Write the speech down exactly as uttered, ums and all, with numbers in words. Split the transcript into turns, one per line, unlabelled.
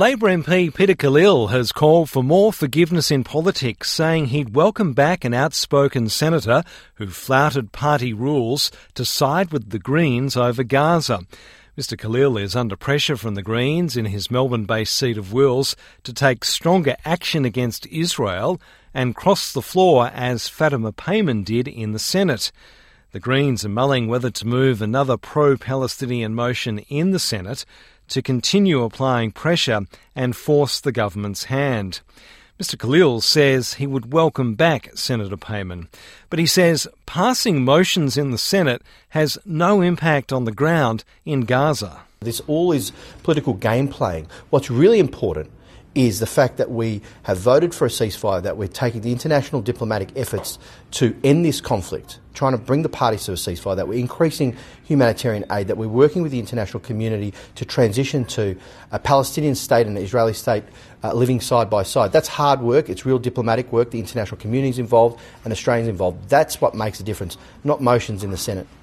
Labor M P Peter Khalil has called for more forgiveness in politics, saying he'd welcome back an outspoken senator who flouted party rules to side with the Greens over Gaza. Mister Khalil is under pressure from the Greens in his Melbourne-based seat of Wills to take stronger action against Israel and cross the floor as Fatima Payman did in the Senate. The Greens are mulling whether to move another pro-Palestinian motion in the Senate to continue applying pressure and force the government's hand. Mister Khalil says he would welcome back Senator Payman, but he says passing motions in the Senate has no impact on the ground in Gaza.
This all is political game playing. What's really important is the fact that we have voted for a ceasefire, that we're taking the international diplomatic efforts to end this conflict, trying to bring the parties to a ceasefire, that we're increasing humanitarian aid, that we're working with the international community to transition to a Palestinian state and an Israeli state uh, living side by side. That's hard work. It's real diplomatic work. The international community is involved and Australians involved. That's what makes a difference, not motions in the Senate.